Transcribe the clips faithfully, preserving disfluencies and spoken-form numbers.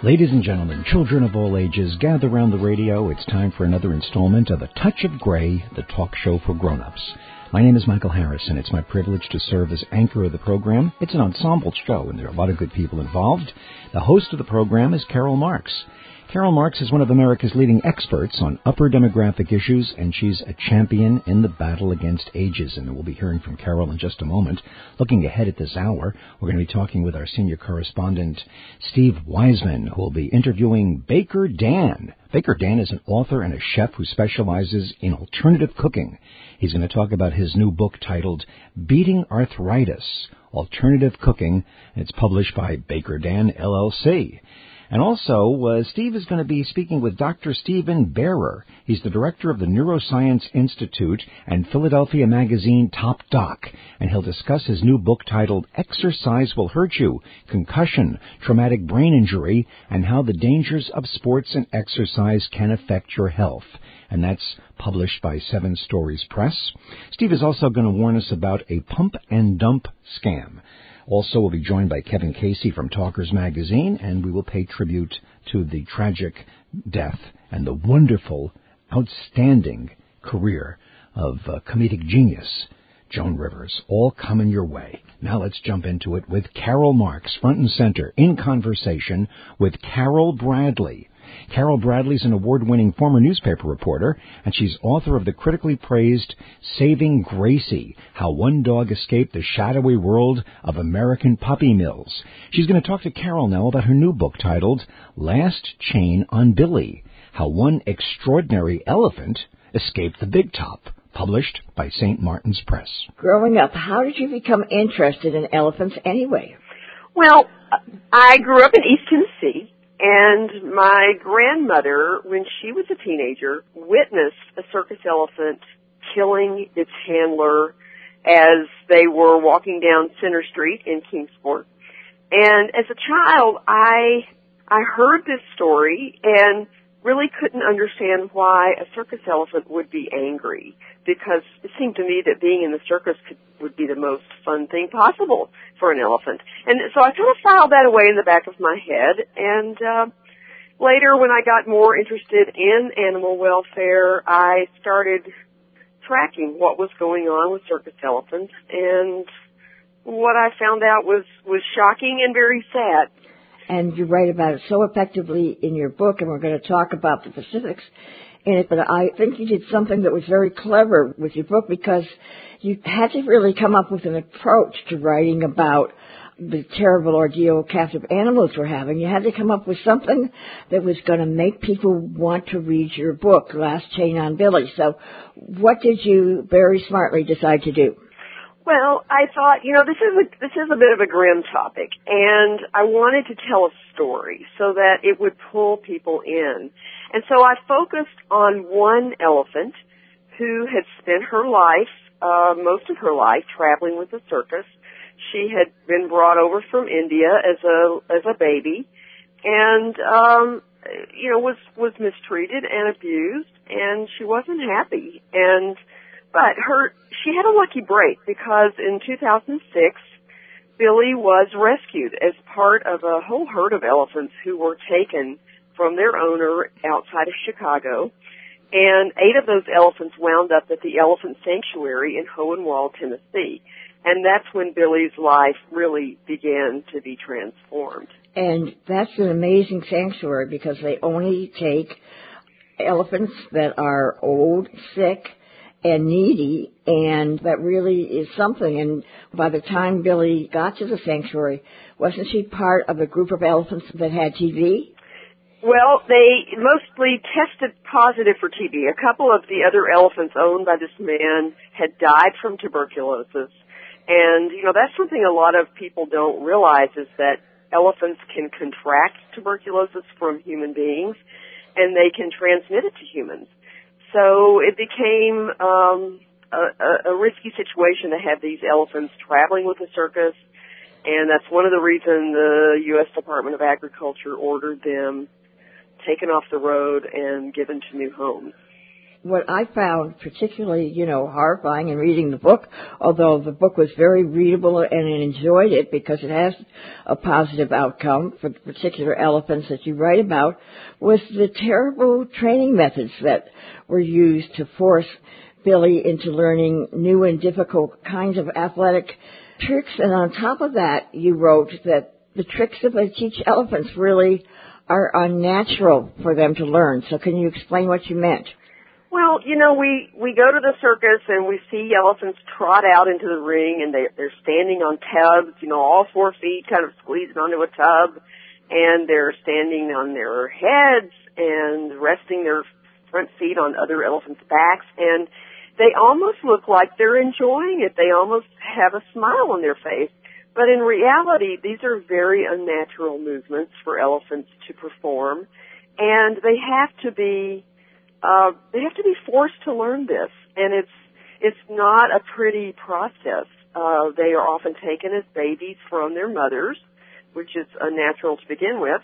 Ladies and gentlemen, children of all ages, gather around the radio. It's time for another installment of A Touch of Gray, the talk show for grown-ups. My name is Michael Harris, and it's my privilege to serve as anchor of the program. It's an ensemble show, and there are a lot of good people involved. The host of the program is Carol Marks. Carol Marks is one of America's leading experts on upper demographic issues, and she's a champion in the battle against ageism. And we'll be hearing from Carol in just a moment. Looking ahead at this hour, we're going to be talking with our senior correspondent, Steve Wiseman, who will be interviewing Baker Dan. Baker Dan is an author and a chef who specializes in alternative cooking. He's going to talk about his new book titled Beating Arthritis, Alternative Cooking, and it's published by Baker Dan, L L C. And also, uh, Steve is going to be speaking with Doctor Stephen Behrer. He's the director of the Neuroscience Institute and Philadelphia magazine Top Doc, and he'll discuss his new book titled Exercise Will Hurt You, Concussion, Traumatic Brain Injury, and How the Dangers of Sports and Exercise Can Affect Your Health. And that's published by Seven Stories Press. Steve is also going to warn us about a pump and dump scam. Also, we'll be joined by Kevin Casey from Talkers Magazine, and we will pay tribute to the tragic death and the wonderful, outstanding career of uh, comedic genius, Joan Rivers. All coming your way. Now let's jump into it with Carol Marks, front and center, in conversation with Carol Bradley. Carol Bradley is an award-winning former newspaper reporter, and she's author of the critically praised Saving Gracie, How One Dog Escaped the Shadowy World of American Puppy Mills. She's going to talk to Carol now about her new book titled Last Chain on Billy, How One Extraordinary Elephant Escaped the Big Top, published by Saint Martin's Press. Growing up, how did you become interested in elephants anyway? Well, I grew up in East Tennessee. And my grandmother, when she was a teenager, witnessed a circus elephant killing its handler as they were walking down Center Street in Kingsport. And as a child, I I heard this story and really couldn't understand why a circus elephant would be angry, because it seemed to me that being in the circus could, would be the most fun thing possible for an elephant. And so I kind of filed that away in the back of my head, and uh, later when I got more interested in animal welfare, I started tracking what was going on with circus elephants, and what I found out was, was shocking and very sad. And you write about it so effectively in your book, and we're going to talk about the specifics in it, but I think you did something that was very clever with your book, because you had to really come up with an approach to writing about the terrible ordeal captive animals were having. You had to come up with something that was going to make people want to read your book, Last Chain on Billy. So what did you very smartly decide to do? Well, I thought, you know, this is a, this is a bit of a grim topic, and I wanted to tell a story so that it would pull people in. And so I focused on one elephant who had spent her life, uh, most of her life, traveling with the circus. She had been brought over from India as a as a baby, and um, you know, was was mistreated and abused, and she wasn't happy. And But her, she had a lucky break, because in two thousand six, Billy was rescued as part of a whole herd of elephants who were taken from their owner outside of Chicago. And eight of those elephants wound up at the Elephant Sanctuary in Hohenwald, Tennessee. And that's when Billy's life really began to be transformed. And that's an amazing sanctuary, because they only take elephants that are old, sick, and needy, and that really is something. And by the time Billy got to the sanctuary, wasn't she part of a group of elephants that had T B? Well, they mostly tested positive for T B. A couple of the other elephants owned by this man had died from tuberculosis. And, you know, that's something a lot of people don't realize, is that elephants can contract tuberculosis from human beings, and they can transmit it to humans. So it became um, a, a risky situation to have these elephants traveling with the circus, and that's one of the reasons the U S Department of Agriculture ordered them taken off the road and given to new homes. what I found particularly, you know, horrifying in reading the book, although the book was very readable and I enjoyed it because it has a positive outcome for the particular elephants that you write about, was the terrible training methods that were used to force Billy into learning new and difficult kinds of athletic tricks. And on top of that, you wrote that the tricks that they teach elephants really are unnatural for them to learn. So can you explain what you meant? Well, you know, we, we go to the circus and we see elephants trot out into the ring and they, they're standing on tubs, you know, all four feet kind of squeezing onto a tub, and they're standing on their heads and resting their front feet on other elephants' backs, and they almost look like they're enjoying it. They almost have a smile on their face. But in reality, these are very unnatural movements for elephants to perform, and they have to be uh, they have to be forced to learn this. And it's it's not a pretty process. Uh, they are often taken as babies from their mothers, which is unnatural to begin with,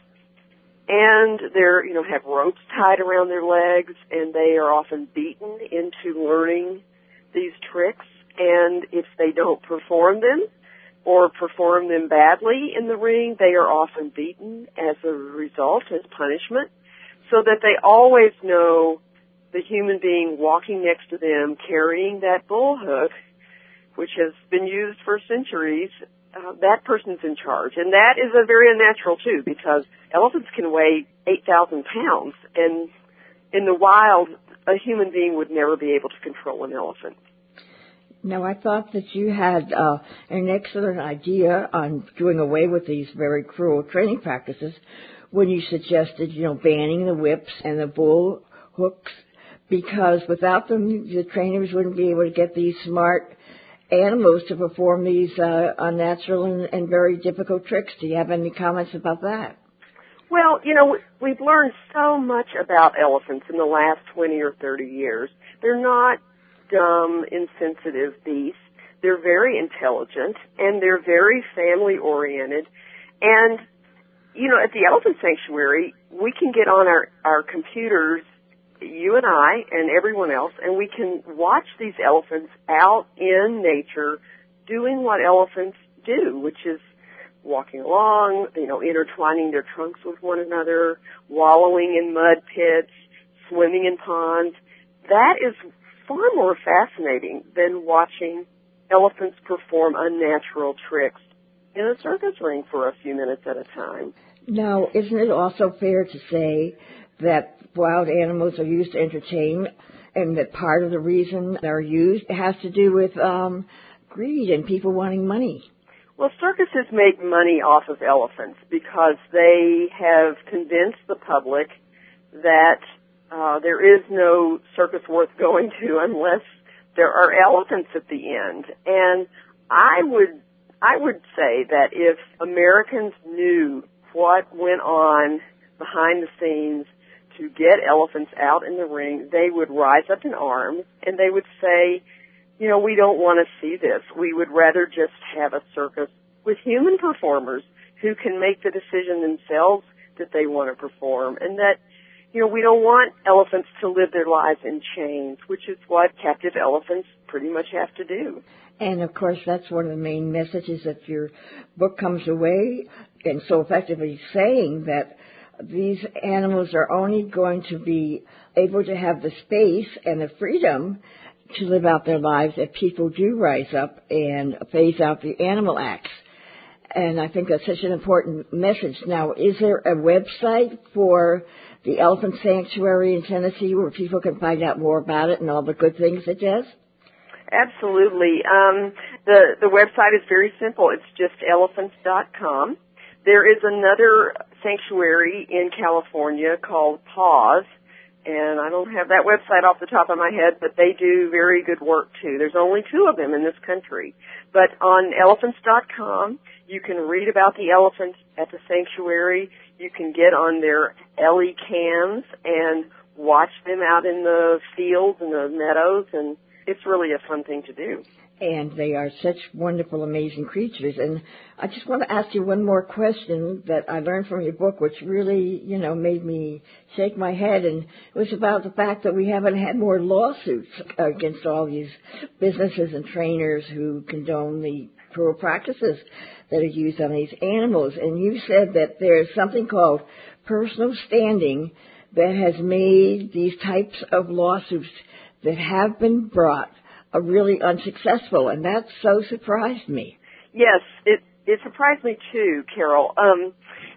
and they're you know have ropes tied around their legs, and they are often beaten into learning these tricks. And if they don't perform them, or perform them badly in the ring, they are often beaten as a result, as punishment, so that they always know the human being walking next to them carrying that bull hook, which has been used for centuries, uh, that person's in charge. And that is a very unnatural, too, because elephants can weigh eight thousand pounds, and in the wild, a human being would never be able to control an elephant. Now, I thought that you had uh, an excellent idea on doing away with these very cruel training practices when you suggested, you know, banning the whips and the bull hooks, because without them, the trainers wouldn't be able to get these smart animals to perform these uh, unnatural and, and very difficult tricks. Do you have any comments about that? Well, you know, we've learned so much about elephants in the last twenty or thirty years. They're not dumb, insensitive beasts. They're very intelligent, and they're very family-oriented. And, you know, at the Elephant Sanctuary, we can get on our, our computers, you and I and everyone else, and we can watch these elephants out in nature doing what elephants do, which is walking along, you know, intertwining their trunks with one another, wallowing in mud pits, swimming in ponds. That is far more fascinating than watching elephants perform unnatural tricks in a circus ring for a few minutes at a time. Now, isn't it also fair to say that wild animals are used to entertain, and that part of the reason they're used has to do with um, greed and people wanting money? Well, circuses make money off of elephants because they have convinced the public that Uh, there is no circus worth going to unless there are elephants at the end. And I would, I would say that if Americans knew what went on behind the scenes to get elephants out in the ring, they would rise up in arms and they would say, you know, we don't want to see this. We would rather just have a circus with human performers who can make the decision themselves that they want to perform, and that, you know, we don't want elephants to live their lives in chains, which is what captive elephants pretty much have to do. And, of course, that's one of the main messages that your book comes away and so effectively saying that these animals are only going to be able to have the space and the freedom to live out their lives if people do rise up and phase out the animal acts. And I think that's such an important message. Now, is there a website for the Elephant Sanctuary in Tennessee where people can find out more about it and all the good things it does? Absolutely. Um, the, the website is very simple. It's just elephants dot com. There is another sanctuary in California called Paws, and I don't have that website off the top of my head, but they do very good work, too. There's only two of them in this country. But on elephants dot com, you can read about the elephants at the sanctuary. You can get on their L E cams and watch them out in the fields and the meadows, and it's really a fun thing to do. And they are such wonderful, amazing creatures. And I just want to ask you one more question that I learned from your book, which really, you know, made me shake my head. And it was about the fact that we haven't had more lawsuits against all these businesses and trainers who condone the cruel practices that are used on these animals. And you said that there's something called personal standing that has made these types of lawsuits that have been brought are really unsuccessful, and that so surprised me. Yes, it it surprised me too, Carol. Um,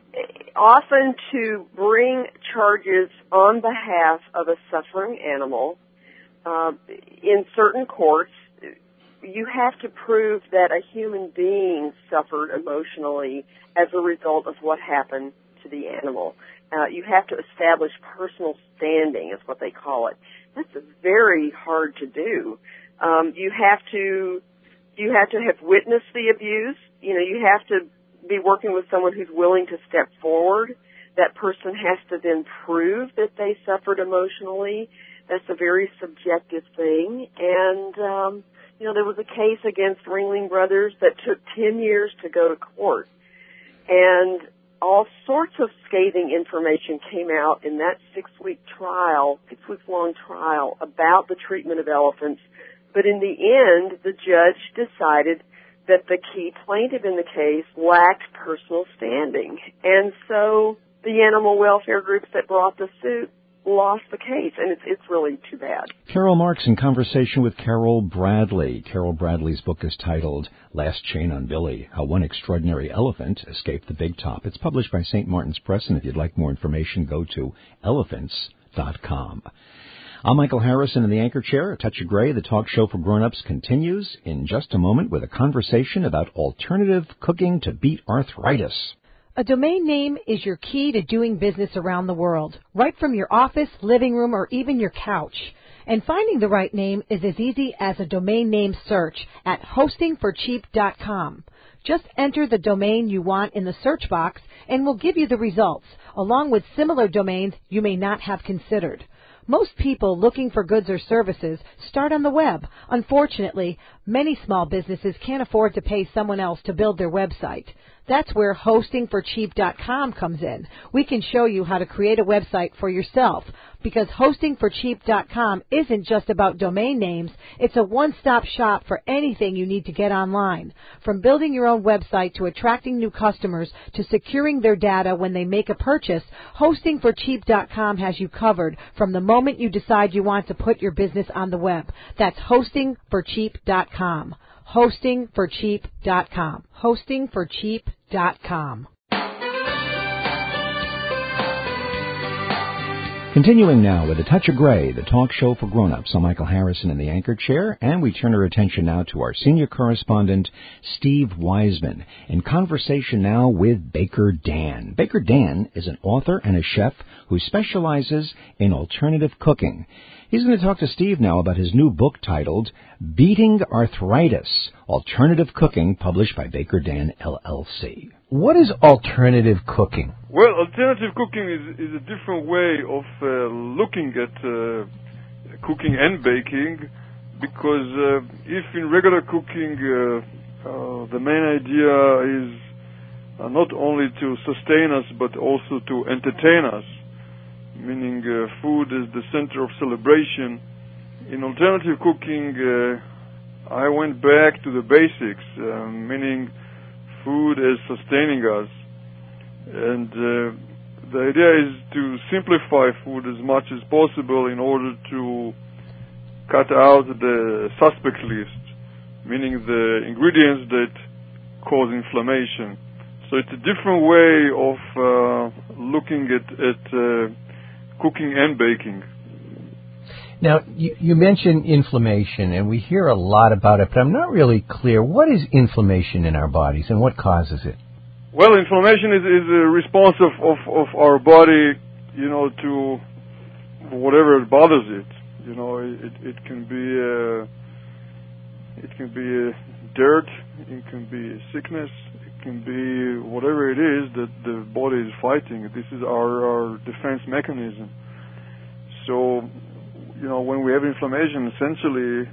often to bring charges on behalf of a suffering animal uh, in certain courts, you have to prove that a human being suffered emotionally as a result of what happened to the animal. Uh, you have to establish personal standing, is what they call it. That's very hard to do. Um, you have to, you have to have witnessed the abuse. You know, you have to be working with someone who's willing to step forward. That person has to then prove that they suffered emotionally. That's a very subjective thing. And, um, you know, there was a case against Ringling Brothers that took ten years to go to court. And all sorts of scathing information came out in that six-week trial, six-week-long trial about the treatment of elephants. But in the end, the judge decided that the key plaintiff in the case lacked personal standing. And so the animal welfare groups that brought the suit lost the case, and it's, it's really too bad. Carol Marks in conversation with Carol Bradley. Carol Bradley's book is titled Last Chain on Billy, How One Extraordinary Elephant Escaped the Big Top. It's published by Saint Martin's Press, and if you'd like more information, go to elephants dot com. I'm Michael Harrison in the anchor chair. A Touch of Gray, the talk show for grown-ups, continues in just a moment with a conversation about alternative cooking to beat arthritis. A domain name is your key to doing business around the world, right from your office, living room, or even your couch. And finding the right name is as easy as a domain name search at hosting for cheap dot com. Just enter the domain you want in the search box and we'll give you the results, along with similar domains you may not have considered. Most people looking for goods or services start on the web. Unfortunately, many small businesses can't afford to pay someone else to build their website. That's where hosting for cheap dot com comes in. We can show you how to create a website for yourself, because hosting for cheap dot com isn't just about domain names. It's a one-stop shop for anything you need to get online. From building your own website to attracting new customers to securing their data when they make a purchase, hosting for cheap dot com has you covered from the moment you decide you want to put your business on the web. That's hosting for cheap dot com. hosting for cheap dot com. hosting for cheap dot com. Continuing now with A Touch of Gray, the talk show for grown-ups. I'm Michael Harrison in the anchor chair, and we turn our attention now to our senior correspondent, Steve Wiseman, in conversation now with Baker Dan. Baker Dan is an author and a chef who specializes in alternative cooking. He's going to talk to Steve now about his new book titled Beating Arthritis, Alternative Cooking, published by Baker Dan, L L C. What is alternative cooking? Well, alternative cooking is, is a different way of uh, looking at uh, cooking and baking, because uh, if in regular cooking uh, uh, the main idea is uh, not only to sustain us but also to entertain us, meaning uh, food is the center of celebration. In alternative cooking, uh, I went back to the basics, uh, meaning food is sustaining us. And uh, the idea is to simplify food as much as possible in order to cut out the suspect list, meaning the ingredients that cause inflammation. So it's a different way of uh, looking at, at uh, cooking and baking. Now, you, you mentioned inflammation, and we hear a lot about it, but I'm not really clear. What is inflammation in our bodies, and what causes it? Well, inflammation is, is a response of, of, of our body, you know, to whatever bothers it. You know, it, it can be uh, it can be uh, dirt, it can be sickness, it can be whatever it is that the body is fighting. This is our, our defense mechanism. So, you know, when we have inflammation, essentially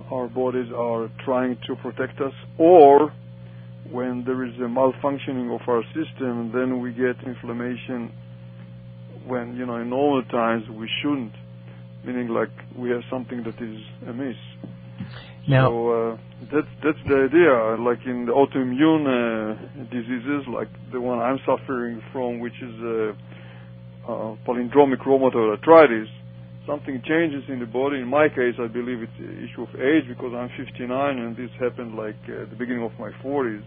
our bodies are trying to protect us, or when there is a malfunctioning of our system, then we get inflammation when, you know, in normal times we shouldn't, meaning like we have something that is amiss. Now, so uh, that's that's the idea. Like in the autoimmune uh, diseases, like the one I'm suffering from, which is uh, uh, palindromic rheumatoid arthritis, something changes in the body. In my case, I believe it's an issue of age because I'm fifty-nine, and this happened like uh, at the beginning of my forties.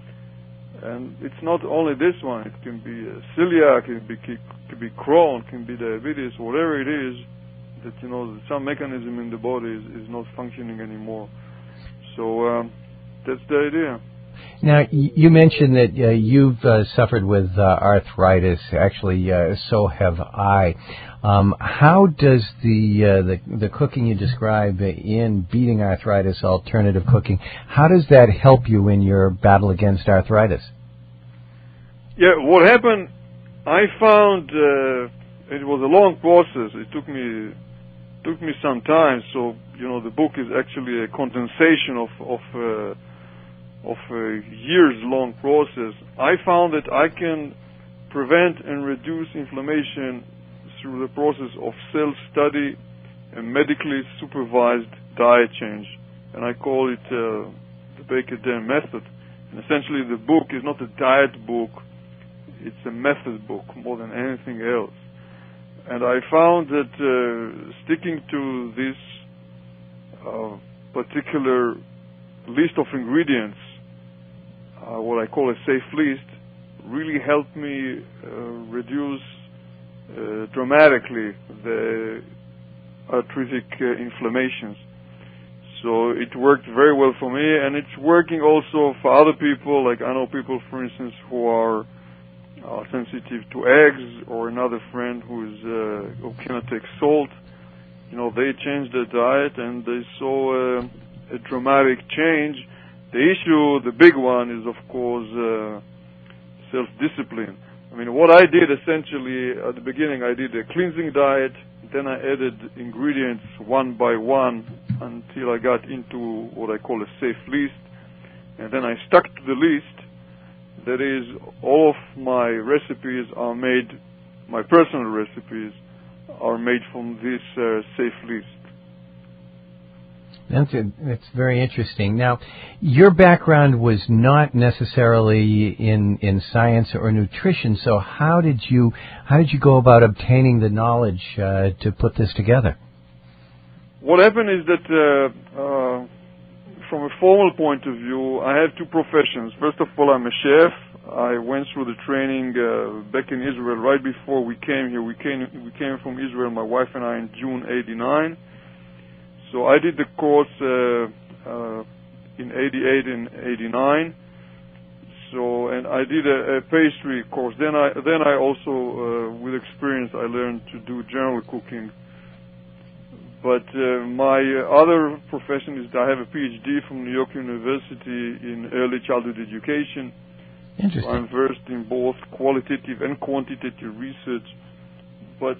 And it's not only this one. It can be uh, celiac, it can be, it can be Crohn, it can be diabetes, whatever it is. That, you know, some mechanism in the body is, is not functioning anymore. So um, that's the idea. Now, you mentioned that uh, you've uh, suffered with uh, arthritis. Actually, uh, so have I. Um, how does the, uh, the the cooking you describe in Beating Arthritis, alternative cooking, how does that help you in your battle against arthritis? Yeah, what happened, I found uh, it was a long process. It took me took me some time. So, you know, the book is actually a condensation of of uh, of a years-long process. I found that I can prevent and reduce inflammation through the process of self-study and medically supervised diet change. And I call it uh, the Baker-Dam method. And essentially the book is not a diet book, it's a method book more than anything else. And I found that uh, sticking to this uh, particular list of ingredients, uh, what I call a safe list, really helped me uh, reduce uh, dramatically the arthritic uh, inflammations. So it worked very well for me, and it's working also for other people. Like I know people, for instance, who are uh, sensitive to eggs, or another friend who is uh, who cannot take salt. You know, they changed their diet and they saw uh, a dramatic change. The issue, the big one, is of course uh, self-discipline. I mean, what I did essentially at the beginning, I did a cleansing diet. Then I added ingredients one by one until I got into what I call a safe list. And then I stuck to the list. That is, all of my recipes are made, my personal recipes are made from this uh, safe list. That's a, that's very interesting. Now, your background was not necessarily in, in science or nutrition. So, how did you how did you go about obtaining the knowledge uh, to put this together? What happened is that, uh, uh, from a formal point of view, I have two professions. First of all, I'm a chef. I went through the training uh, back in Israel right before we came here. We came we came from Israel, my wife and I, in June eighty-nine. So I did the course uh, uh, in eighty-eight and eighty-nine. So, and I did a, a pastry course. Then I then I also, uh, with experience, I learned to do general cooking. But uh, my other profession is that I have a P H D from New York University in early childhood education. Interesting. So I'm versed in both qualitative and quantitative research. But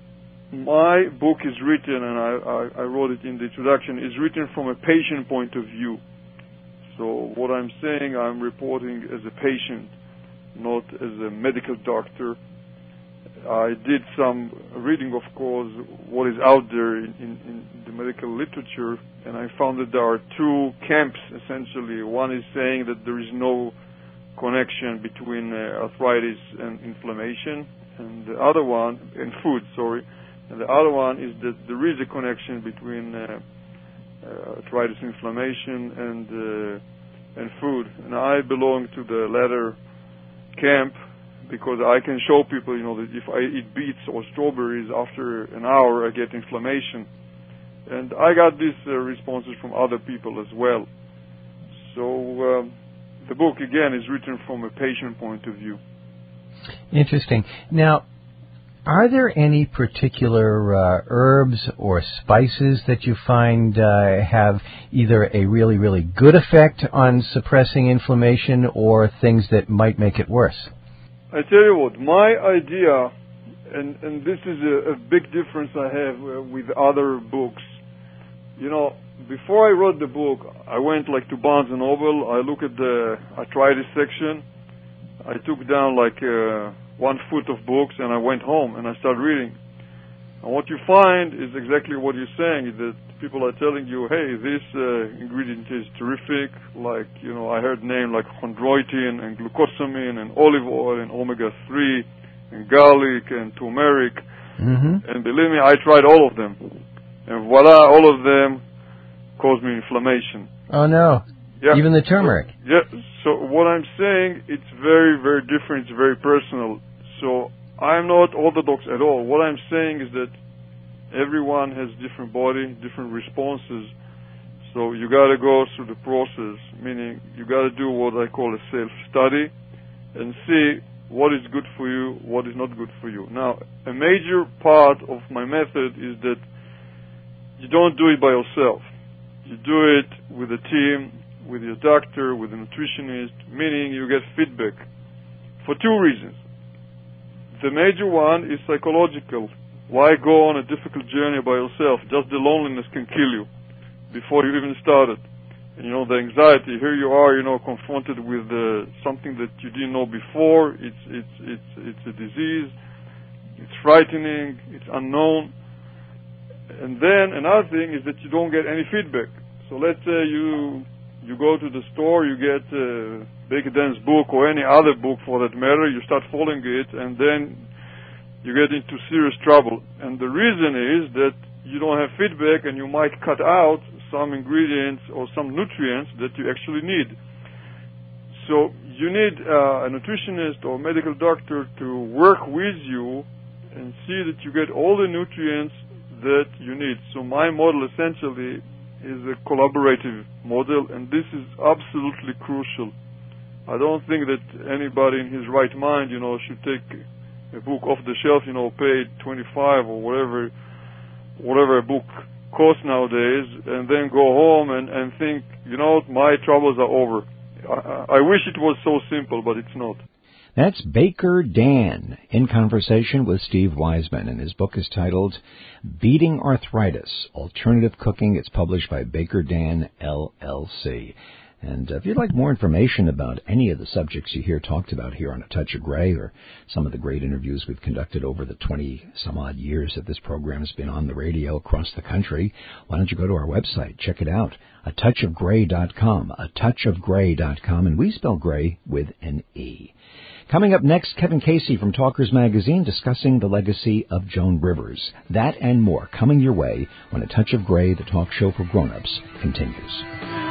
my book is written, and I, I, I wrote it in the introduction, is written from a patient point of view. So what I'm saying, I'm reporting as a patient, not as a medical doctor. I did some reading, of course, what is out there in, in, in the medical literature, and I found that there are two camps, essentially. One is saying that there is no connection between uh, arthritis and inflammation, and the other one, and food, sorry, and the other one is that there is a connection between uh, uh, arthritis, inflammation, and uh, and food. And I belong to the latter camp because I can show people, you know, that if I eat beets or strawberries, after an hour I get inflammation. And I got these uh, responses from other people as well. So um, the book, again, is written from a patient point of view. Interesting. Now, are there any particular uh, herbs or spices that you find uh, have either a really, really good effect on suppressing inflammation or things that might make it worse? I tell you what, my idea, and, and this is a, a big difference I have uh, with other books, you know, before I wrote the book, I went like to Barnes and Noble. I look at the arthritis section. I took down like uh, one foot of books, and I went home and I started reading. And what you find is exactly what you're saying, is that people are telling you, hey, this uh, ingredient is terrific. Like, you know, I heard names like chondroitin and glucosamine and olive oil and omega three and garlic and turmeric. Mm-hmm. And believe me, I tried all of them. And voila, all of them caused me inflammation. Oh, no. Yeah. Even the turmeric. So, yeah. So what I'm saying, it's very, very different. It's very personal. So I'm not orthodox at all. What I'm saying is that everyone has different body, different responses. So you got to go through the process, meaning you got to do what I call a self-study and see what is good for you, what is not good for you. Now, a major part of my method is that you don't do it by yourself. You do it with a team, with your doctor, with a nutritionist, meaning you get feedback for two reasons. The major one is psychological. Why go on a difficult journey by yourself? Just the loneliness can kill you before you even started. And, you know, the anxiety, here you are, you know, confronted with uh, something that you didn't know before. It's, it's, it's, it's a disease. It's frightening. It's unknown. And then another thing is that you don't get any feedback. So let's say you you go to the store, you get uh, Baker Dan's book or any other book for that matter, you start following it, and then you get into serious trouble. And the reason is that you don't have feedback, and you might cut out some ingredients or some nutrients that you actually need. So you need uh, a nutritionist or medical doctor to work with you and see that you get all the nutrients that you need. So my model essentially is a collaborative model, and this is absolutely crucial. I don't think that anybody in his right mind, you know, should take a book off the shelf, you know, pay twenty-five or whatever, whatever a book costs nowadays, and then go home and, and think, you know, my troubles are over. I, I wish it was so simple, but it's not. That's Baker Dan in conversation with Steve Wiseman, and his book is titled Beating Arthritis, Alternative Cooking. It's published by Baker Dan, L L C. And if you'd like more information about any of the subjects you hear talked about here on A Touch of Gray, or some of the great interviews we've conducted over the twenty-some-odd years that this program has been on the radio across the country, why don't you go to our website, check it out, a touch of gray dot com, a touch of gray dot com, and we spell gray with an E. Coming up next, Kevin Casey from Talkers Magazine discussing the legacy of Joan Rivers. That and more coming your way when A Touch of Gray, the talk show for grown-ups, continues.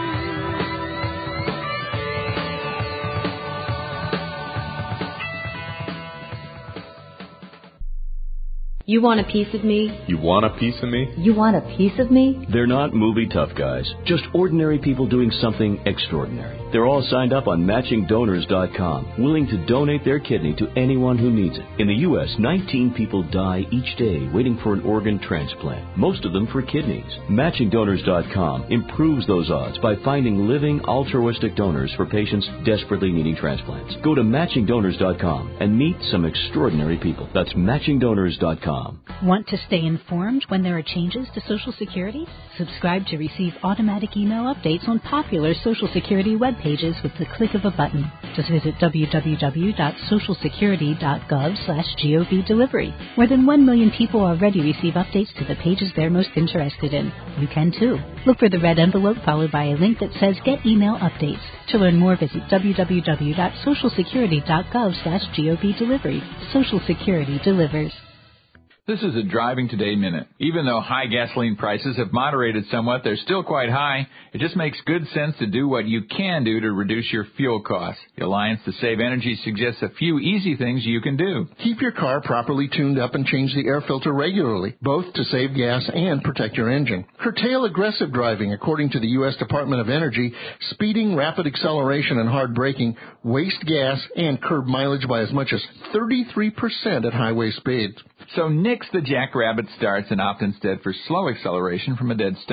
You want a piece of me? You want a piece of me? You want a piece of me? They're not movie tough guys, just ordinary people doing something extraordinary. They're all signed up on matching donors dot com, willing to donate their kidney to anyone who needs it. In the U S, nineteen people die each day waiting for an organ transplant, most of them for kidneys. matching donors dot com improves those odds by finding living altruistic donors for patients desperately needing transplants. Go to matching donors dot com and meet some extraordinary people. That's matching donors dot com. Want to stay informed when there are changes to Social Security? Subscribe to receive automatic email updates on popular Social Security web pages with the click of a button. Just visit w w w dot social security dot gov slash gov delivery. More than one million people already receive updates to the pages they're most interested in. You can too. Look for the red envelope followed by a link that says Get Email Updates. To learn more, visit w w w dot social security dot gov slash gov delivery. Social Security delivers. This is a Driving Today Minute. Even though high gasoline prices have moderated somewhat, they're still quite high. It just makes good sense to do what you can do to reduce your fuel costs. The Alliance to Save Energy suggests a few easy things you can do. Keep your car properly tuned up and change the air filter regularly, both to save gas and protect your engine. Curtail aggressive driving. According to the U S Department of Energy, speeding, rapid acceleration, and hard braking waste gas and curb mileage by as much as thirty-three percent at highway speeds. So nix the jackrabbit starts and opt instead for slow acceleration from a dead stop.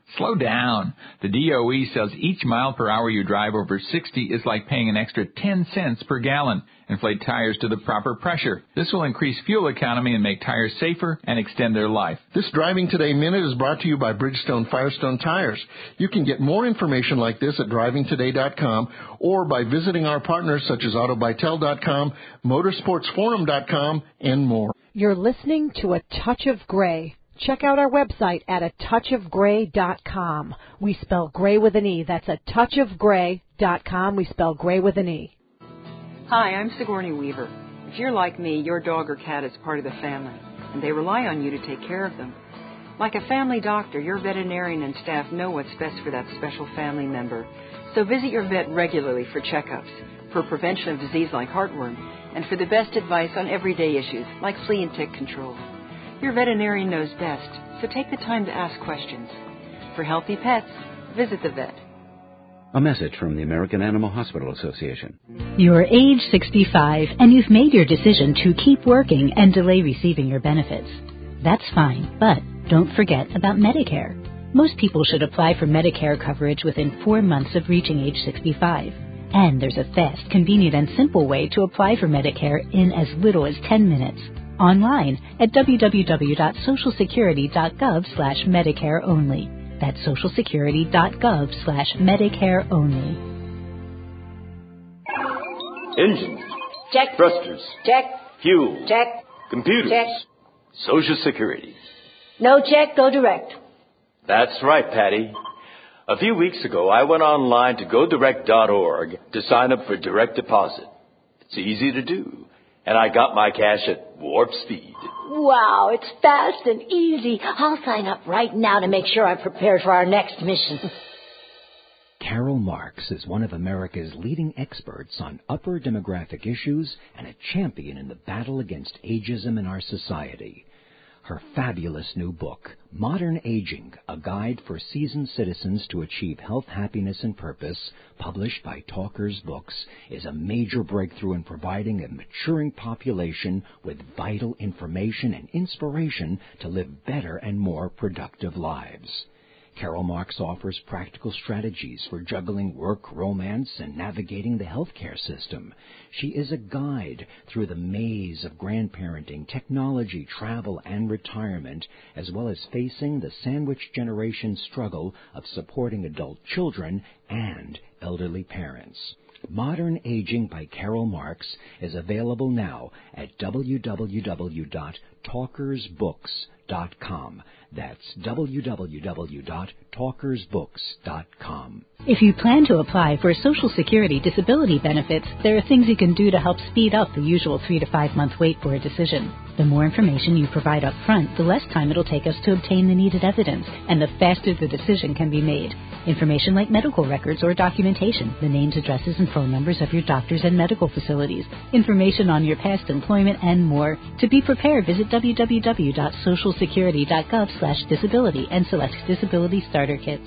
Slow down. The D O E says each mile per hour you drive over sixty is like paying an extra ten cents per gallon. Inflate tires to the proper pressure. This will increase fuel economy and make tires safer and extend their life. This Driving Today Minute is brought to you by Bridgestone Firestone Tires. You can get more information like this at driving today dot com or by visiting our partners such as auto bytel dot com, motorsports forum dot com, and more. You're listening to A Touch of Gray. Check out our website at a touch of gray dot com. We spell gray with an E. That's a touch of gray dot com. We spell gray with an E. Hi, I'm Sigourney Weaver. If you're like me, your dog or cat is part of the family, and they rely on you to take care of them. Like a family doctor, your veterinarian and staff know what's best for that special family member. So visit your vet regularly for checkups, for prevention of disease like heartworm, and for the best advice on everyday issues like flea and tick control. Your veterinarian knows best, so take the time to ask questions. For healthy pets, visit the vet. A message from the American Animal Hospital Association. You're age sixty-five and you've made your decision to keep working and delay receiving your benefits. That's fine, but don't forget about Medicare. Most people should apply for Medicare coverage within four months of reaching age sixty-five. And there's a fast, convenient, and simple way to apply for Medicare in as little as ten minutes. Online at w w w dot social security dot gov slash Medicare only. That's social security dot gov slash Medicare only. Engines. Check. Thrusters. Check. Fuel. Check. Computers. Check. Social Security. No check, go direct. That's right, Patty. A few weeks ago, I went online to go direct dot org to sign up for direct deposit. It's easy to do. And I got my cash at warp speed. Wow, it's fast and easy. I'll sign up right now to make sure I'm prepared for our next mission. Carol Marks is one of America's leading experts on upper demographic issues and a champion in the battle against ageism in our society. Her fabulous new book, Modern Aging, A Guide for Seasoned Citizens to Achieve Health, Happiness, and Purpose, published by Talkers Books, is a major breakthrough in providing a maturing population with vital information and inspiration to live better and more productive lives. Carol Marks offers practical strategies for juggling work, romance, and navigating the healthcare system. She is a guide through the maze of grandparenting, technology, travel, and retirement, as well as facing the sandwich generation struggle of supporting adult children and elderly parents. Modern Aging by Carol Marks is available now at w w w dot talkers books dot com. That's w w w dot talkers books dot com. If you plan to apply for Social Security disability benefits, there are things you can do to help speed up the usual three to five month wait for a decision. The more information you provide up front, the less time it'll take us to obtain the needed evidence, and the faster the decision can be made. Information like medical records or documentation, the names, addresses, and phone numbers of your doctors and medical facilities, information on your past employment, and more. To be prepared, visit w w w dot social security dot gov slash disability and select Disability Starter Kits.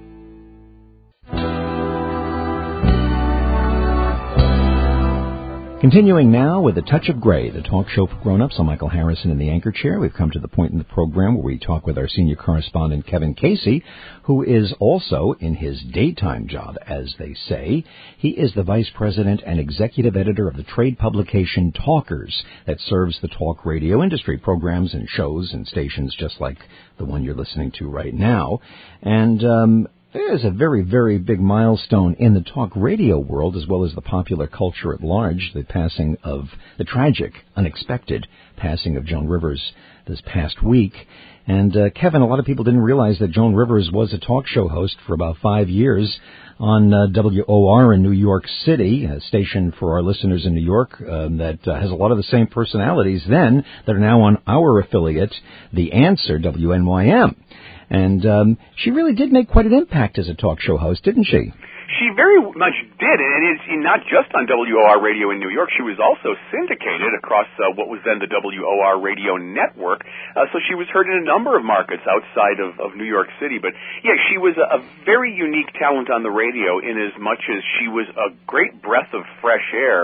Continuing now with A Touch of Gray, the talk show for grown-ups. I'm Michael Harrison in the anchor chair. We've come to the point in the program where we talk with our senior correspondent, Kevin Casey, who is also in his daytime job, as they say. He is the vice president and executive editor of the trade publication Talkers that serves the talk radio industry, programs and shows and stations just like the one you're listening to right now. And um there's a very, very big milestone in the talk radio world as well as the popular culture at large, the passing of, the tragic, unexpected passing of Joan Rivers this past week. And, uh, Kevin, a lot of people didn't realize that Joan Rivers was a talk show host for about five years on uh, W O R in New York City, a station for our listeners in New York um, that uh, has a lot of the same personalities then that are now on our affiliate, The Answer, W N Y M. And um, she really did make quite an impact as a talk show host, didn't she? She very much did, and it's not just on W O R Radio in New York. She was also syndicated across uh, what was then the W O R Radio network, uh, so she was heard in a number of markets outside of, of New York City. But, yeah, she was a, a very unique talent on the radio in as much as she was a great breath of fresh air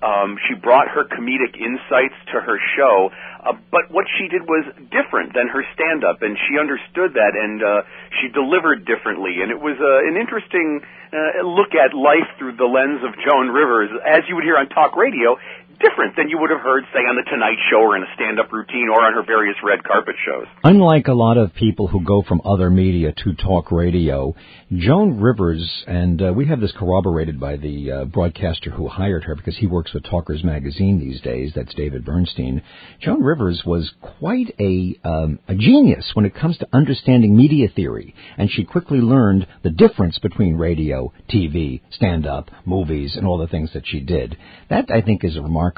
Um, she brought her comedic insights to her show, uh, but what she did was different than her stand-up, and she understood that, and uh, she delivered differently. And it was uh, an interesting uh, look at life through the lens of Joan Rivers, as you would hear on talk radio, different than you would have heard, say, on The Tonight Show or in a stand-up routine or on her various red carpet shows. Unlike a lot of people who go from other media to talk radio, Joan Rivers, and uh, we have this corroborated by the uh, broadcaster who hired her because he works with Talkers Magazine these days, that's David Bernstein. Joan Rivers was quite a, um, a genius when it comes to understanding media theory, and she quickly learned the difference between radio, T V, stand-up, movies, and all the things that she did. That, I think, is remarkable.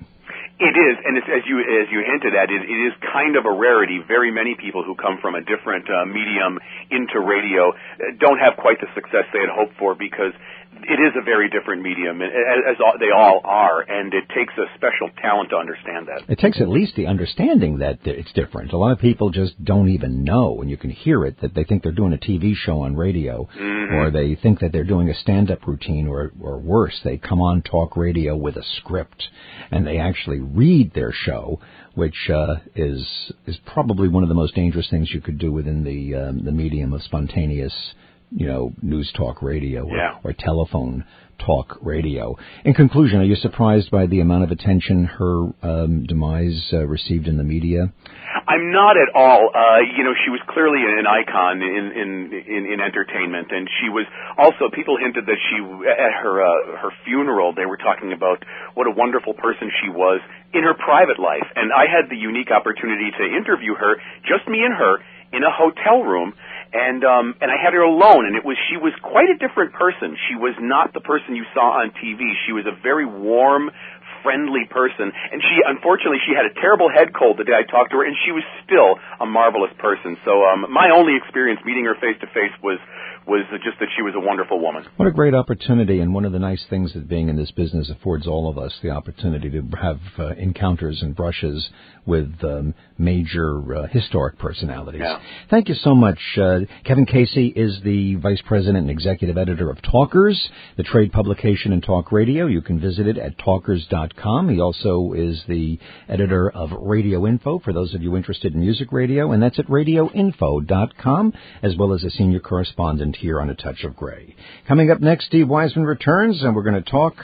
It is, and it's, as you as you hinted at, it, it is kind of a rarity. Very many people who come from a different uh, medium into radio uh, don't have quite the success they had hoped for because it is a very different medium, as, as all, they all are, and it takes a special talent to understand that. It takes at least the understanding that it's different. A lot of people just don't even know, and you can hear it, that they think they're doing a T V show on radio, mm-hmm. or they think that they're doing a stand-up routine, or, or worse, they come on talk radio with a script, and they actually read their show, which uh, is is probably one of the most dangerous things you could do within the um, the medium of spontaneous, you know, news talk radio or, yeah. or telephone talk radio. In conclusion, are you surprised by the amount of attention her um, demise uh, received in the media? I'm not at all. Uh, you know, she was clearly an icon in, in, in, in entertainment, and she was also, people hinted that she, at her, uh, her funeral, they were talking about what a wonderful person she was in her private life. And I had the unique opportunity to interview her, just me and her, in a hotel room. And um and I had her alone, and it was she was quite a different person. She was not the person you saw on T V. She was a very warm, friendly person, and she unfortunately she had a terrible head cold the day I talked to her, and she was still a marvelous person. So um my only experience meeting her face to face was was just that she was a wonderful woman. What a great opportunity, and one of the nice things that being in this business affords all of us, the opportunity to have uh, encounters and brushes with um, major uh, historic personalities. Yeah. Thank you so much. Uh, Kevin Casey is the Vice President and Executive Editor of Talkers, the trade publication in talk radio. You can visit it at talkers dot com. He also is the editor of Radio Info, for those of you interested in music radio, and that's at radio info dot com, as well as a senior correspondent here on A Touch of Gray. Coming up next, Steve Wiseman returns, and we're going to talk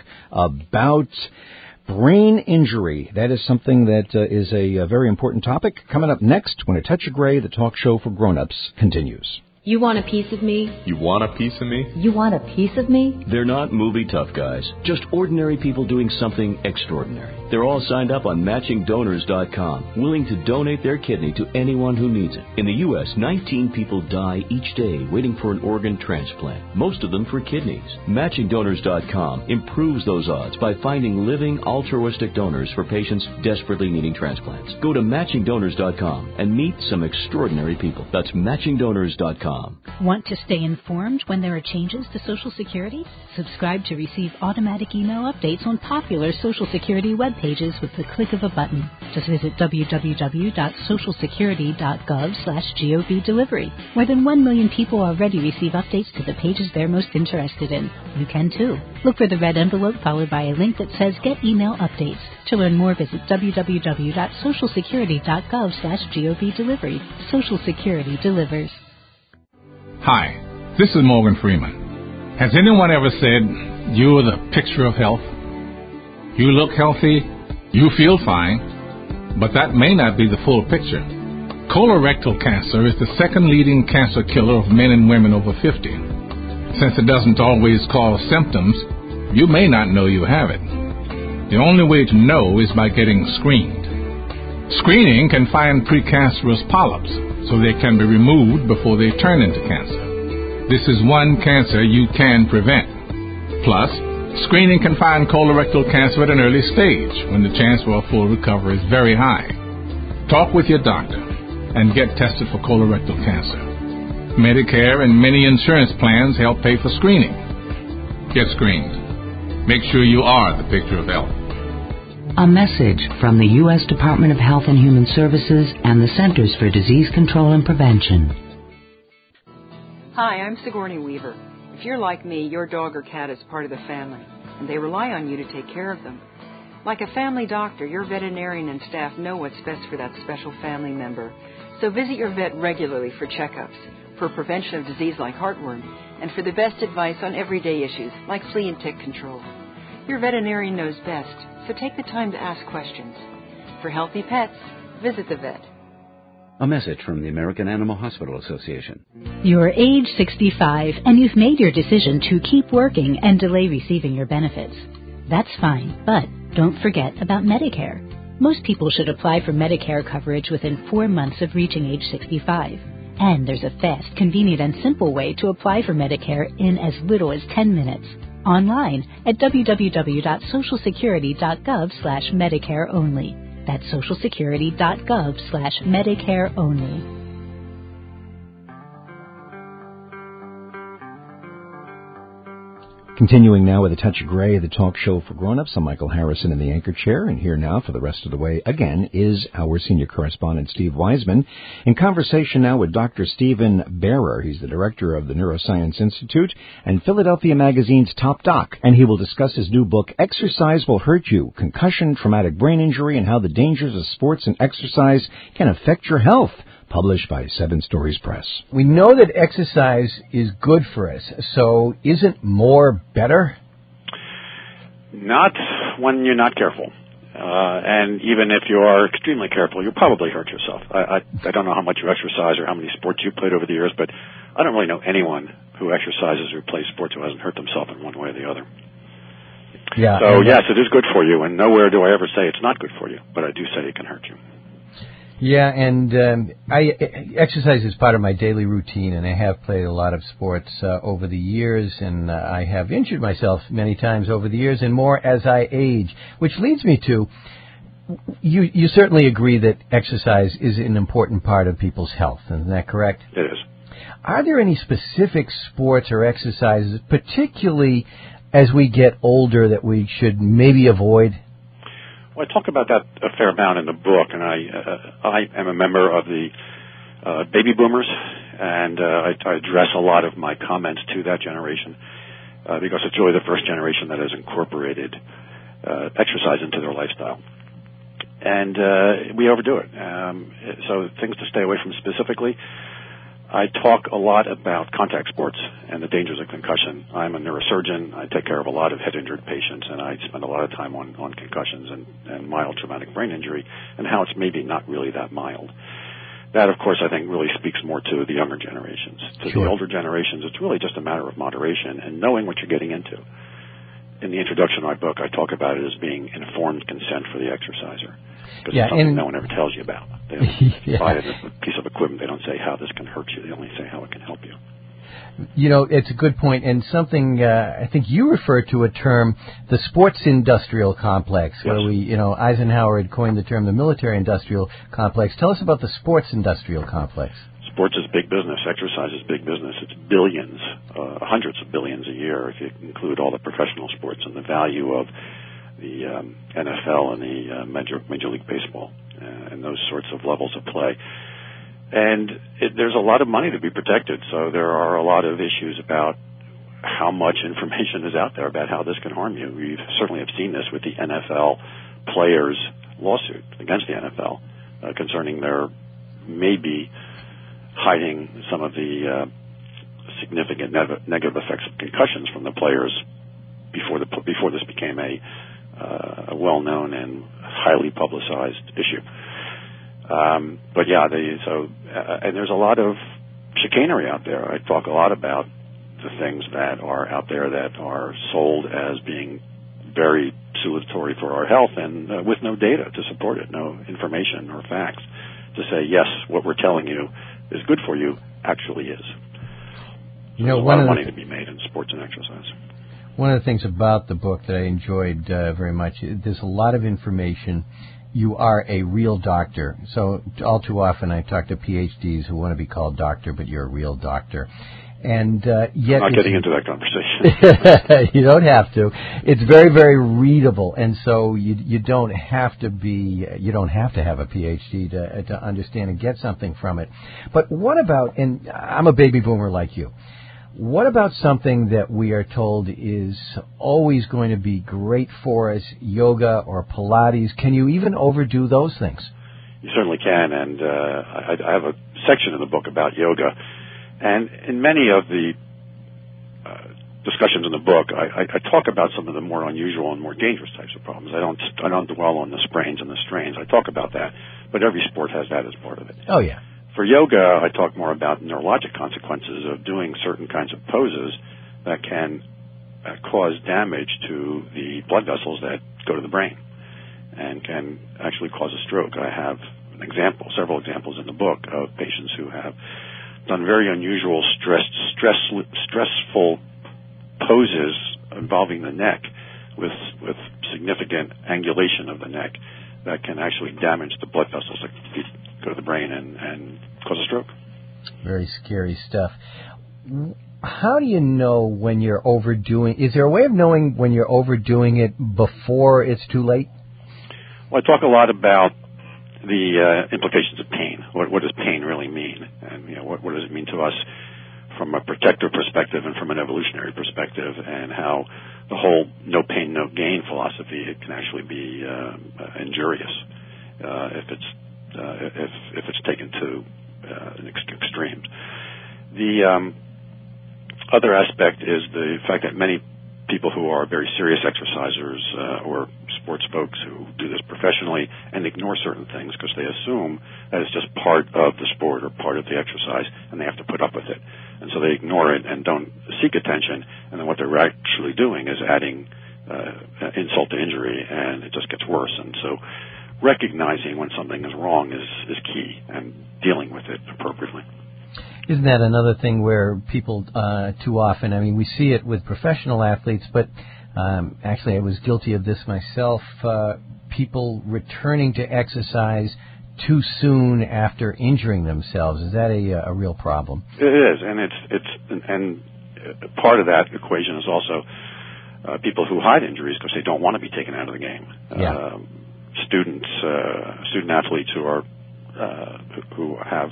about brain injury. That is something that uh, is a, a very important topic. Coming up next, when A Touch of Gray, the talk show for grown-ups, continues. You want a piece of me? You want a piece of me? You want a piece of me? They're not movie tough guys, just ordinary people doing something extraordinary. They're all signed up on matching donors dot com, willing to donate their kidney to anyone who needs it. In the U S, nineteen people die each day waiting for an organ transplant, most of them for kidneys. matching donors dot com improves those odds by finding living altruistic donors for patients desperately needing transplants. Go to matching donors dot com and meet some extraordinary people. That's matching donors dot com. Want to stay informed when there are changes to Social Security? Subscribe to receive automatic email updates on popular Social Security web pages with the click of a button. Just visit w w w dot social security dot gov slash gov delivery. More than one million people already receive updates to the pages they're most interested in. You can too. Look for the red envelope followed by a link that says Get Email Updates. To learn more, visit w w w dot social security dot gov slash gov delivery. Social Security delivers. Hi, this is Morgan Freeman. Has anyone ever said, you're the picture of health? You look healthy, you feel fine, but that may not be the full picture. Colorectal cancer is the second leading cancer killer of men and women over fifty. Since it doesn't always cause symptoms, you may not know you have it. The only way to know is by getting screened. Screening can find precancerous polyps, so they can be removed before they turn into cancer. This is one cancer you can prevent. Plus, screening can find colorectal cancer at an early stage when the chance for a full recovery is very high. Talk with your doctor and get tested for colorectal cancer. Medicare and many insurance plans help pay for screening. Get screened. Make sure you are the picture of health. A message from the U S Department of Health and Human Services and the Centers for Disease Control and Prevention. Hi, I'm Sigourney Weaver. If you're like me, your dog or cat is part of the family, and they rely on you to take care of them. Like a family doctor, your veterinarian and staff know what's best for that special family member. So visit your vet regularly for checkups, for prevention of disease like heartworm, and for the best advice on everyday issues like flea and tick control. Your veterinarian knows best, so take the time to ask questions. For healthy pets, visit the vet. A message from the American Animal Hospital Association. You're age sixty-five and you've made your decision to keep working and delay receiving your benefits. That's fine, but don't forget about Medicare. Most people should apply for Medicare coverage within four months of reaching age sixty-five. And there's a fast, convenient, and simple way to apply for Medicare in as little as ten minutes. Online at w w w dot social security dot gov slash Medicare only. That's social security dot gov slash Medicare only. Continuing now with A Touch of Gray, the talk show for grown-ups. I'm Michael Harrison in the anchor chair, and here now for the rest of the way, again, is our senior correspondent, Steve Wiseman, in conversation now with Doctor Stephen Behrer. He's the director of the Neuroscience Institute and Philadelphia Magazine's top doc, and he will discuss his new book, Exercise Will Hurt You, Concussion, Traumatic Brain Injury, and How the Dangers of Sports and Exercise Can Affect Your Health, published by Seven Stories Press. We know that exercise is good for us, so isn't more better? Not when you're not careful. Uh, and even if you are extremely careful, you'll probably hurt yourself. I, I, I don't know how much you exercise or how many sports you've played over the years, but I don't really know anyone who exercises or plays sports who hasn't hurt themselves in one way or the other. Yeah. So, yes, it is good for you, and nowhere do I ever say it's not good for you, but I do say it can hurt you. Yeah, and um, I exercise is part of my daily routine, and I have played a lot of sports uh, over the years, and uh, I have injured myself many times over the years, and more as I age, which leads me to, you, you certainly agree that exercise is an important part of people's health, isn't that correct? It is. Are there any specific sports or exercises, particularly as we get older, that we should maybe avoid? Well, I talk about that a fair amount in the book, and I uh, I am a member of the uh, baby boomers, and uh, I, I address a lot of my comments to that generation uh, because it's really the first generation that has incorporated uh, exercise into their lifestyle. And uh, we overdo it. Um, so things to stay away from specifically. I talk a lot about contact sports and the dangers of concussion. I'm a neurosurgeon. I take care of a lot of head-injured patients, and I spend a lot of time on, on concussions and, and mild traumatic brain injury and how it's maybe not really that mild. That, of course, I think really speaks more to the younger generations. To Sure. the older generations, it's really just a matter of moderation and knowing what you're getting into. In the introduction of my book, I talk about it as being informed consent for the exerciser. Because Yeah, it's something and no one ever tells you about. They don't Yeah. buy it as a piece of equipment. They don't say how this can hurt you. They only say how it can help you. You know, it's a good point, and something uh, I think you refer to a term, the sports industrial complex, Yes. where we, you know, Eisenhower had coined the term the military industrial complex. Tell us about the sports industrial complex. Sports is big business. Exercise is big business. It's billions, uh, hundreds of billions a year if you include all the professional sports and the value of the um, N F L and the uh, Major, Major League Baseball uh, and those sorts of levels of play. And it, there's a lot of money to be protected, so there are a lot of issues about how much information is out there about how this can harm you. We certainly have seen this with the N F L players' lawsuit against the N F L uh, concerning their maybe hiding some of the uh, significant ne- negative effects of concussions from the players before the before this became a, uh, a well-known and highly publicized issue. Um, but yeah, they, so uh, and there's a lot of chicanery out there. I talk a lot about the things that are out there that are sold as being very salutary for our health, and uh, with no data to support it, no information or facts to say yes, what we're telling you is good for you actually is. You know, There's a one lot of of money the, to be made in sports and exercise. One of the things about the book that I enjoyed uh, very much, there's a lot of information. You are a real doctor. So all too often I talk to P H Ds who want to be called doctor, but you're a real doctor. And uh, yet I'm not it's- getting into that conversation. You don't have to. It's very, very readable, and so you you don't have to be you don't have to have a P H D to to understand and get something from it. But what about? And I'm a baby boomer like you. What about something that we are told is always going to be great for us, yoga or Pilates? Can you even overdo those things? You certainly can, and uh, I, I have a section in the book about yoga. And in many of the uh, discussions in the book, I, I, I talk about some of the more unusual and more dangerous types of problems. I don't I don't dwell on the sprains and the strains. I talk about that, but every sport has that as part of it. Oh, yeah. For yoga, I talk more about neurologic consequences of doing certain kinds of poses that can uh, cause damage to the blood vessels that go to the brain and can actually cause a stroke. I have an example, several examples in the book of patients who have done very unusual stress, stress, stressful poses involving the neck with with significant angulation of the neck that can actually damage the blood vessels that go to the brain and, and cause a stroke. Very scary stuff. How do you know when you're overdoing? Is there a way of knowing when you're overdoing it before it's too late? Well, I talk a lot about the uh, implications of pain. What, what does pain really mean? And you know, what, what does it mean to us from a protector perspective and from an evolutionary perspective, and how the whole no pain, no gain philosophy, it can actually be uh, injurious uh, if it's uh, if if it's taken to uh, an ex- extreme. The um, other aspect is the fact that many people who are very serious exercisers uh, or sports folks who do this professionally and ignore certain things because they assume that it's just part of the sport or part of the exercise and they have to put up with it. And so they ignore it and don't seek attention, and then what they're actually doing is adding uh, insult to injury, and it just gets worse. And so recognizing when something is wrong is, is key, and dealing with it appropriately. Isn't that another thing where people uh, too often, I mean, we see it with professional athletes, but um, actually I was guilty of this myself, uh, people returning to exercise too soon after injuring themselves. Is that a, a real problem? It is, and it's it's and part of that equation is also uh, people who hide injuries because they don't want to be taken out of the game. Yeah. Uh, students, uh, student athletes who are uh, who have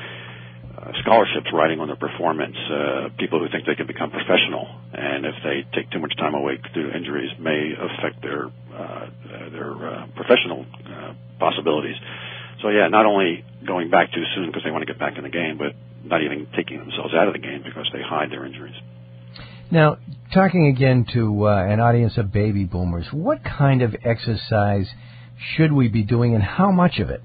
uh, scholarships riding on their performance, uh, people who think they can become professional, and if they take too much time away due to injuries, may affect their uh, their uh, professional uh, possibilities. So, yeah, not only going back too soon because they want to get back in the game, but not even taking themselves out of the game because they hide their injuries. Now, talking again to uh, an audience of baby boomers, what kind of exercise should we be doing and how much of it?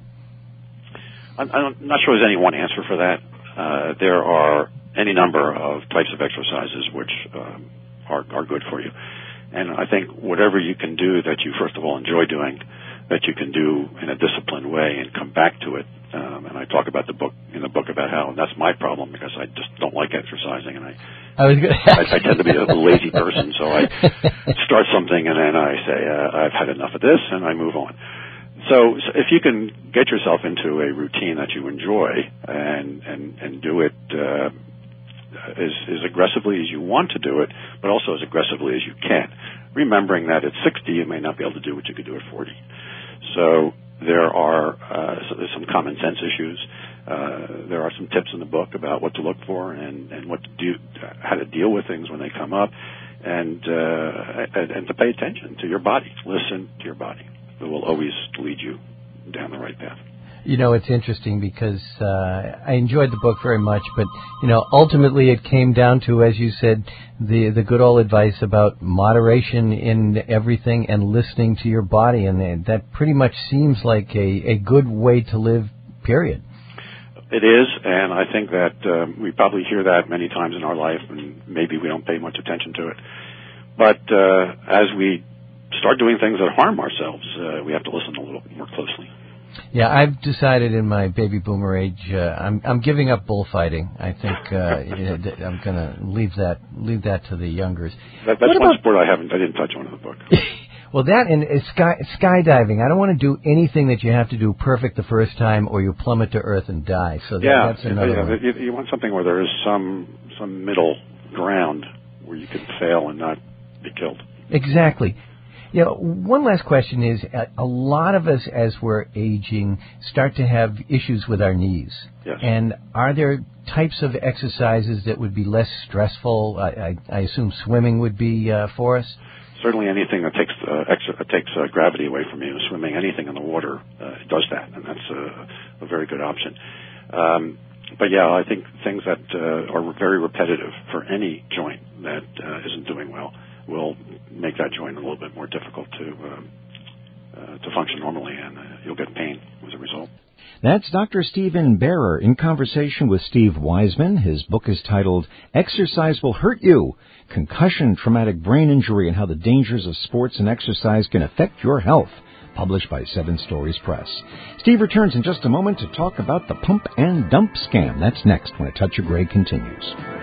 I'm, I'm not sure there's any one answer for that. Uh, there are any number of types of exercises which um, are, are good for you. And I think whatever you can do that you, first of all, enjoy doing, that you can do in a disciplined way and come back to it. Um, and I talk about the book in the book about how that's my problem because I just don't like exercising, and I I, was gonna I, I tend to be a lazy person, so I start something and then I say uh, I've had enough of this and I move on. So, so if you can get yourself into a routine that you enjoy and and and do it uh, as, as aggressively as you want to do it, but also as aggressively as you can, remembering that at sixty you may not be able to do what you could do at forty. So there are uh, so there's some common sense issues. Uh, there are some tips in the book about what to look for and, and what to do, how to deal with things when they come up, and, uh, and and to pay attention to your body. Listen to your body. It will always lead you down the right path. You know, it's interesting because uh, I enjoyed the book very much, but, you know, ultimately it came down to, as you said, the the good old advice about moderation in everything and listening to your body, and that pretty much seems like a, a good way to live, period. It is, and I think that um, we probably hear that many times in our life, and maybe we don't pay much attention to it. But uh, as we start doing things that harm ourselves, uh, we have to listen a little more closely. Yeah, I've decided in my baby boomer age, uh, I'm I'm giving up bullfighting. I think uh, I'm going to leave that leave that to the youngers. That, that's one sport I haven't I didn't touch on in the book. Well, that and uh, sky, skydiving. I don't want to do anything that you have to do perfect the first time, or you plummet to earth and die. So that, yeah, that's another yeah, one. You, you want something where there is some some middle ground where you can fail and not be killed. Exactly. You know, one last question is, a lot of us as we're aging start to have issues with our knees. Yes. And are there types of exercises that would be less stressful? I, I, I assume swimming would be uh, for us? Certainly anything that takes uh, extra, takes uh, gravity away from you, swimming, anything in the water uh, does that, and that's a, a very good option. Um, but yeah, I think things that uh, are very repetitive for any joint that uh, isn't doing well will make that joint a little bit more difficult to um, uh, to function normally, and uh, you'll get pain as a result. That's Doctor Stephen Behrer in conversation with Steve Wiseman. His book is titled Exercise Will Hurt You, Concussion, Traumatic Brain Injury, and How the Dangers of Sports and Exercise Can Affect Your Health, published by Seven Stories Press. Steve returns in just a moment to talk about the pump and dump scam. That's next when A Touch of Gray continues.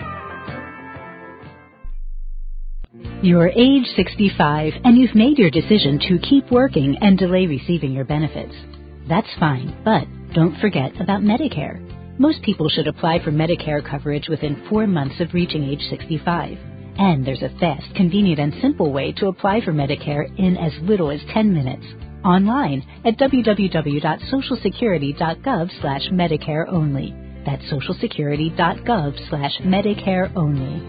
You're age sixty-five and you've made your decision to keep working and delay receiving your benefits. That's fine, but don't forget about Medicare. Most people should apply for Medicare coverage within four months of reaching age sixty-five. And there's a fast, convenient, and simple way to apply for Medicare in as little as ten minutes. Online at w w w dot social security dot gov slash Medicare only. That's social security dot gov slash Medicare only.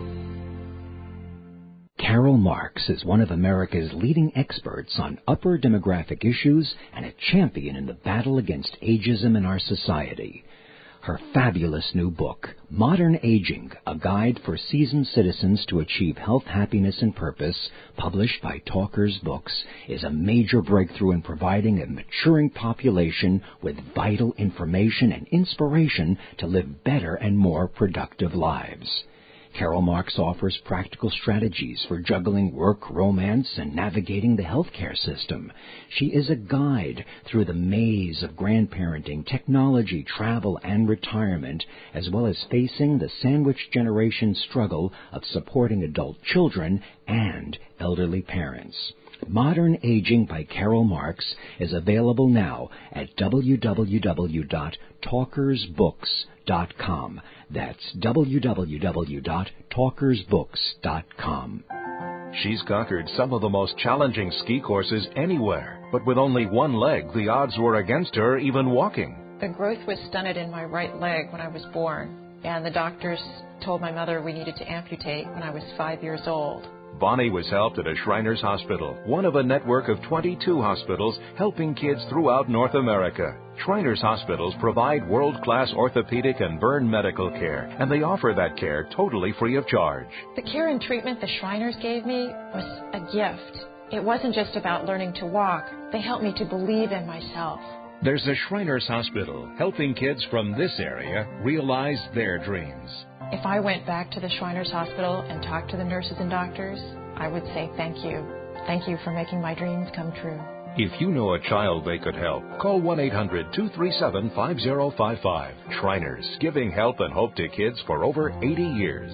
Carol Marks is one of America's leading experts on upper demographic issues and a champion in the battle against ageism in our society. Her fabulous new book, Modern Aging, A Guide for Seasoned Citizens to Achieve Health, Happiness, and Purpose, published by Talkers Books, is a major breakthrough in providing a maturing population with vital information and inspiration to live better and more productive lives. Carol Marks offers practical strategies for juggling work, romance, and navigating the healthcare system. She is a guide through the maze of grandparenting, technology, travel, and retirement, as well as facing the sandwich generation struggle of supporting adult children and elderly parents. Modern Aging by Carol Marks is available now at w w w dot talkers books dot com. That's w w w dot talkers books dot com. She's conquered some of the most challenging ski courses anywhere, but with only one leg, the odds were against her even walking. The growth was stunted in my right leg when I was born, and the doctors told my mother we needed to amputate when I was five years old. Bonnie was helped at a Shriners Hospital, one of a network of twenty-two hospitals helping kids throughout North America. Shriners Hospitals provide world-class orthopedic and burn medical care, and they offer that care totally free of charge. The care and treatment the Shriners gave me was a gift. It wasn't just about learning to walk. They helped me to believe in myself. There's a Shriners Hospital helping kids from this area realize their dreams. If I went back to the Shriners Hospital and talked to the nurses and doctors, I would say thank you. Thank you for making my dreams come true. If you know a child they could help, call one eight hundred two three seven five zero five five. Shriners, giving help and hope to kids for over eighty years.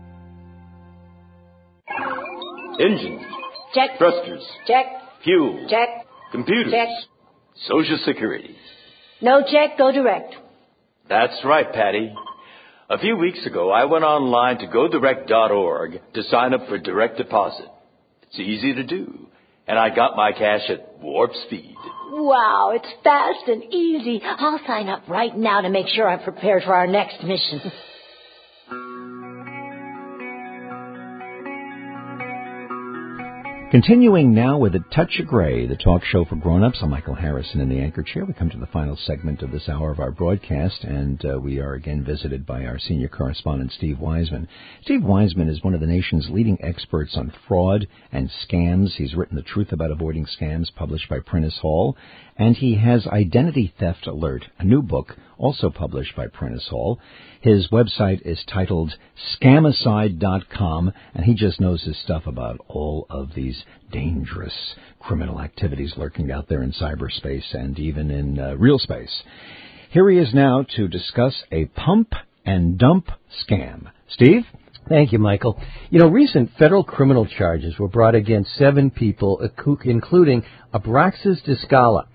Engines. Check. Thrusters. Check. Fuel. Check. Computers. Check. Social Security. No check, go direct. That's right, Patty. A few weeks ago, I went online to go direct dot org to sign up for direct deposit. It's easy to do, and I got my cash at warp speed. Wow, it's fast and easy. I'll sign up right now to make sure I'm prepared for our next mission. Continuing now with A Touch of Gray, the talk show for grown-ups. I'm Michael Harrison in the anchor chair. We come to the final segment of this hour of our broadcast, and uh, we are again visited by our senior correspondent, Steve Wiseman. Steve Wiseman is one of the nation's leading experts on fraud and scams. He's written The Truth About Avoiding Scams, published by Prentice Hall, and he has Identity Theft Alert, a new book also published by Prentice Hall. His website is titled scamicide dot com, and he just knows his stuff about all of these dangerous criminal activities lurking out there in cyberspace and even in uh, real space. Here he is now to discuss a pump and dump scam. Steve? Thank you, Michael. You know, recent federal criminal charges were brought against seven people, including Abraxas Descala.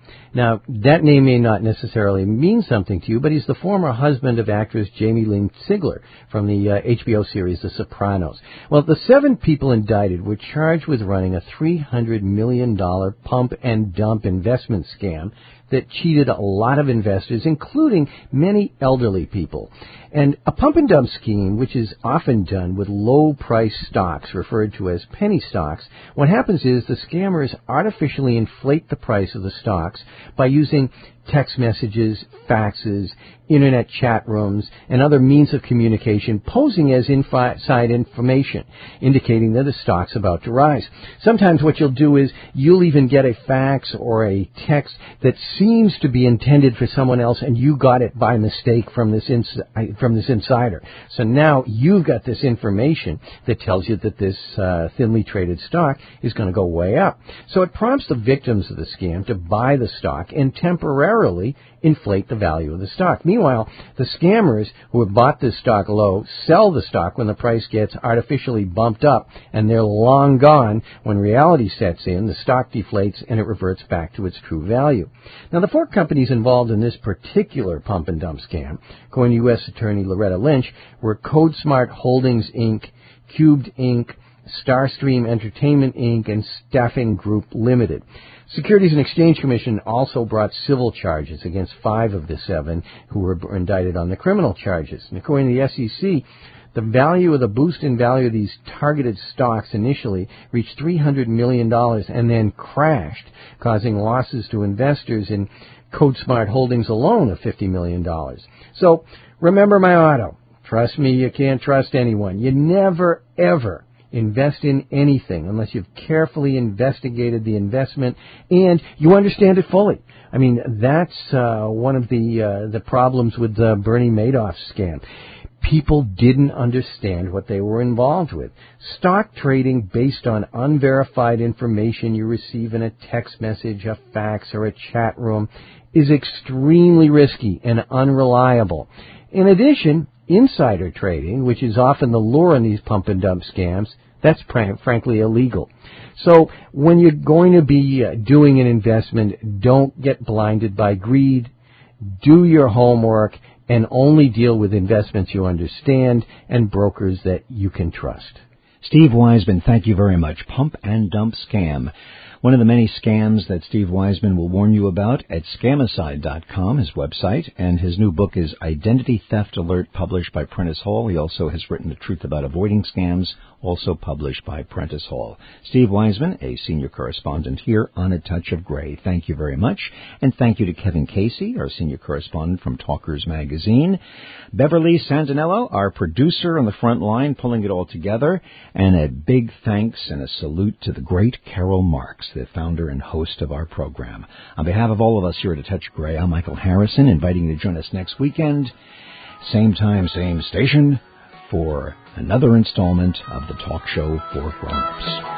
Now, that name may not necessarily mean something to you, but he's the former husband of actress Jamie Lynn Sigler from the uh, H B O series The Sopranos. Well, the seven people indicted were charged with running a three hundred million dollars pump and dump investment scam that cheated a lot of investors, including many elderly people. And a pump and dump scheme, which is often done with low-price stocks referred to as penny stocks, what happens is the scammers artificially inflate the price of the stocks by using text messages, faxes, internet chat rooms, and other means of communication posing as inside information, indicating that the stock's about to rise. Sometimes what you'll do is you'll even get a fax or a text that seems to be intended for someone else, and you got it by mistake from this ins- from this insider. So now you've got this information that tells you that this uh, thinly traded stock is going to go way up. So it prompts the victims of the scam to buy the stock and temporarily inflate the value of the stock. Meanwhile, the scammers who have bought this stock low sell the stock when the price gets artificially bumped up, and they're long gone when reality sets in, the stock deflates, and it reverts back to its true value. Now, the four companies involved in this particular pump and dump scam, according to U S Attorney Loretta Lynch, were CodeSmart Holdings, Incorporated, Cubed, Incorporated, Starstream Entertainment, Incorporated, and Staffing Group Limited. Securities and Exchange Commission also brought civil charges against five of the seven who were indicted on the criminal charges. And according to the S E C, the value of the boost in value of these targeted stocks initially reached three hundred million dollars and then crashed, causing losses to investors in CodeSmart Holdings alone of fifty million dollars. So remember my motto. Trust me, you can't trust anyone. You never, ever invest in anything unless you've carefully investigated the investment and you understand it fully. I mean, that's uh, one of the uh, the problems with the Bernie Madoff scam. People didn't understand what they were involved with. Stock trading based on unverified information you receive in a text message, a fax, or a chat room is extremely risky and unreliable. In addition, insider trading, which is often the lure in these pump and dump scams, that's pr- frankly illegal. So when you're going to be uh, doing an investment, don't get blinded by greed. Do your homework and only deal with investments you understand and brokers that you can trust. Steve Wiseman, thank you very much. Pump and dump scam. One of the many scams that Steve Wiseman will warn you about at scamicide dot com, his website, and his new book is Identity Theft Alert, published by Prentice Hall. He also has written The Truth About Avoiding Scams, also published by Prentice Hall. Steve Wiseman, a senior correspondent here on A Touch of Gray. Thank you very much. And thank you to Kevin Casey, our senior correspondent from Talkers Magazine. Beverly Sandinello, our producer on the front line, pulling it all together. And a big thanks and a salute to the great Carol Marks, the founder and host of our program. On behalf of all of us here at A Touch of Gray, I'm Michael Harrison, inviting you to join us next weekend, same time, same station, for another installment of the talk show for grown-ups.